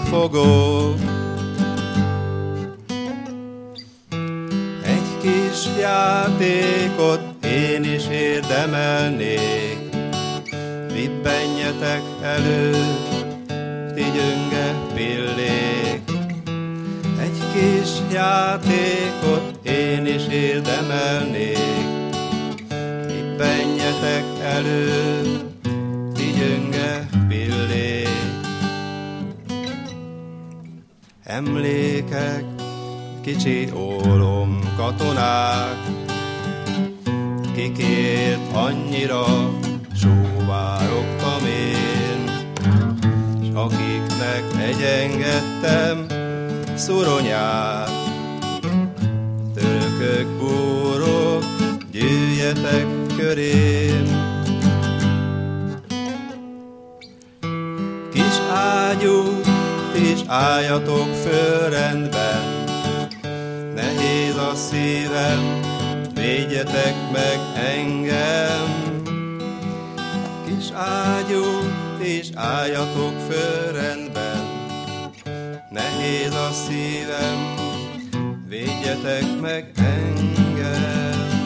fogok. Egy kis játékot én is érdemelnék, ribbenjetek elő, ti gyönge pillék. Egy kis játékot én is érdemelnék, ribbenjetek elő, ti gyönge pillék. Emlékek, kicsi ólom katonák, kikért annyira sóvárogtam én, s akiknek egyengettem szuronyát. Törökök, búrok, gyűjjetek körém. Kis ágyú, és álljatok fölrendben, nehéz a szívem, védjetek meg engem. Kis ágyú, és álljatok fölrendben, nehéz a szívem, védjetek meg engem.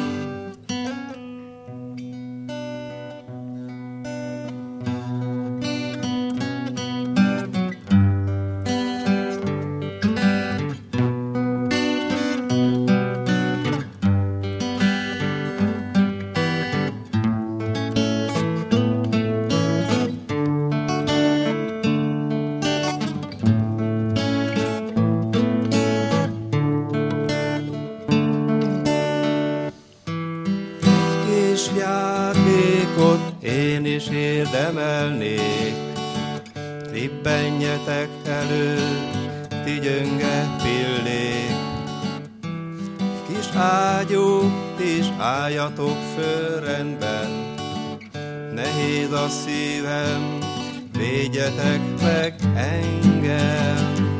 Kis játékot én is érdemelnék, ribbenjetek elő, ti gyönge pillék. Kis ágyú, is álljatok fölrendben, nehéz a szívem, védjetek meg engem.